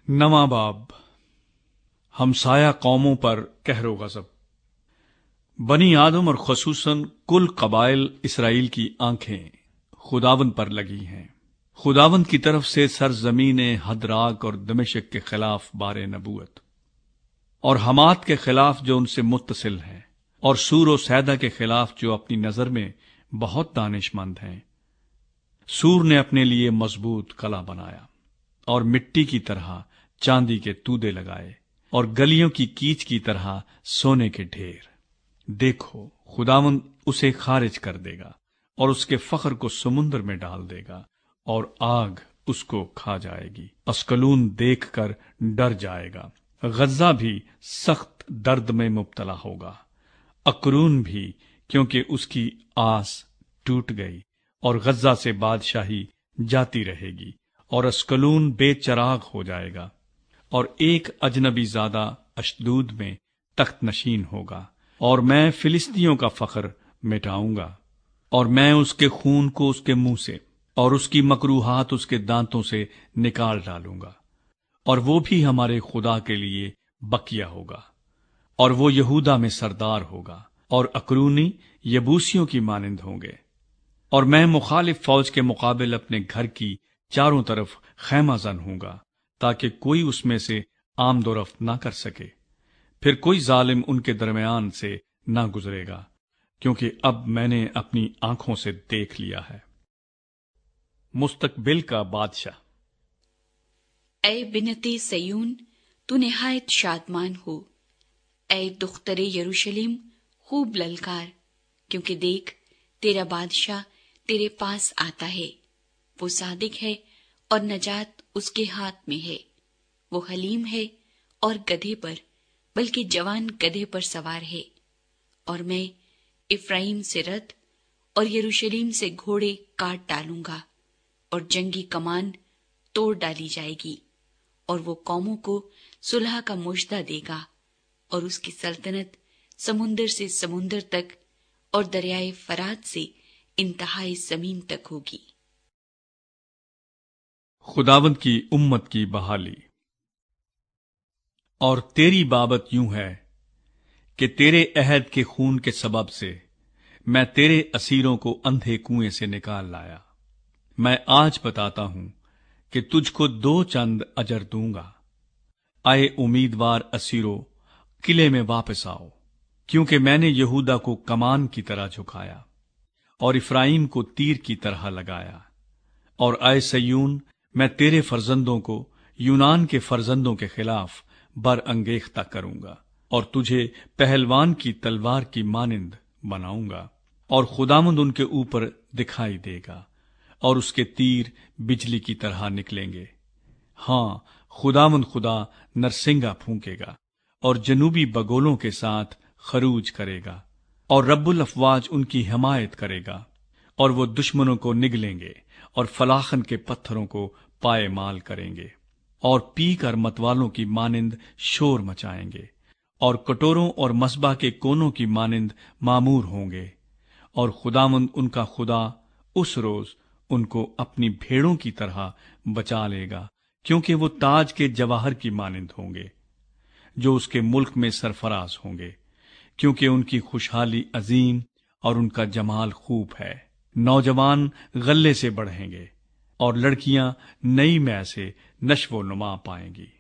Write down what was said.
نواں باب ہمسایہ قوموں پر قہر و غضب۔ بنی آدم اور خصوصاً کل قبائل اسرائیل کی آنکھیں خداوند پر لگی ہیں۔ خداوند کی طرف سے سرزمین حدراک اور دمشق کے خلاف بار نبوت، اور حمات کے خلاف جو ان سے متصل ہیں، اور سور و سیدا کے خلاف جو اپنی نظر میں بہت دانش مند ہیں۔ سور نے اپنے لیے مضبوط قلعہ بنایا اور مٹی کی طرح چاندی کے تودے لگائے اور گلیوں کی کیچ کی طرح سونے کے ڈھیر۔ دیکھو، خداوند اسے خارج کر دے گا اور اس کے فخر کو سمندر میں ڈال دے گا اور آگ اس کو کھا جائے گی۔ اسکلون دیکھ کر ڈر جائے گا، غزہ بھی سخت درد میں مبتلا ہوگا، اکرون بھی، کیونکہ اس کی آس ٹوٹ گئی، اور غزہ سے بادشاہی جاتی رہے گی، اور اسکلون بے چراغ ہو جائے گا، اور ایک اجنبی زادہ اشدود میں تخت نشین ہوگا، اور میں فلسطینیوں کا فخر مٹاؤں گا، اور میں اس کے خون کو اس کے منہ سے اور اس کی مکروہات اس کے دانتوں سے نکال ڈالوں گا، اور وہ بھی ہمارے خدا کے لیے بقیہ ہوگا، اور وہ یہودا میں سردار ہوگا، اور اکرونی یبوسیوں کی مانند ہوں گے۔ اور میں مخالف فوج کے مقابل اپنے گھر کی چاروں طرف خیمہ زن ہوں گا، تاکہ کوئی اس میں سے آمد و رفت نہ کر سکے، پھر کوئی ظالم ان کے درمیان سے نہ گزرے گا، کیونکہ اب میں نے اپنی آنکھوں سے دیکھ لیا ہے۔ مستقبل کا بادشاہ۔ اے بنت سیون، تو نہایت شادمان ہو، اے دختر یروشلم خوب للکار، کیونکہ دیکھ تیرا بادشاہ تیرے پاس آتا ہے، وہ صادق ہے اور نجات اس کے ہاتھ میں ہے، وہ حلیم ہے اور گدھے پر، بلکہ جوان گدھے پر سوار ہے۔ اور میں افرائیم سے رتھ اور یروشلم سے گھوڑے کاٹ ڈالوں گا، اور جنگی کمان توڑ ڈالی جائے گی، اور وہ قوموں کو صلح کا مژدہ دے گا، اور اس کی سلطنت سمندر سے سمندر تک اور دریائے فرات سے انتہائی زمین تک ہوگی۔ خداوند کی امت کی بحالی۔ اور تیری بابت یوں ہے کہ تیرے عہد کے خون کے سبب سے میں تیرے اسیروں کو اندھے کنویں سے نکال لایا۔ میں آج بتاتا ہوں کہ تجھ کو 2 چند اجر دوں گا۔ اے امیدوار اسیرو، قلعے میں واپس آؤ، کیونکہ میں نے یہودا کو کمان کی طرح جھکایا اور افرائیم کو تیر کی طرح لگایا۔ اور اے سیون، میں تیرے فرزندوں کو یونان کے فرزندوں کے خلاف برانگیختہ کروں گا، اور تجھے پہلوان کی تلوار کی مانند بناؤں گا، اور خداوند ان کے اوپر دکھائی دے گا، اور اس کے تیر بجلی کی طرح نکلیں گے۔ ہاں، خداوند خدا نرسنگا پھونکے گا اور جنوبی بگولوں کے ساتھ خروج کرے گا، اور رب الافواج ان کی حمایت کرے گا، اور وہ دشمنوں کو نگلیں گے اور فلاخن کے پتھروں کو پائے مال کریں گے، اور پی کر متوالوں کی مانند شور مچائیں گے، اور کٹوروں اور مصباح کے کونوں کی مانند معمور ہوں گے، اور خداوند ان کا خدا اس روز ان کو اپنی بھیڑوں کی طرح بچا لے گا، کیونکہ وہ تاج کے جواہر کی مانند ہوں گے جو اس کے ملک میں سرفراز ہوں گے، کیونکہ ان کی خوشحالی عظیم اور ان کا جمال خوب ہے۔ نوجوان غلے سے بڑھیں گے اور لڑکیاں نئی مے سے نشو و نما پائیں گی۔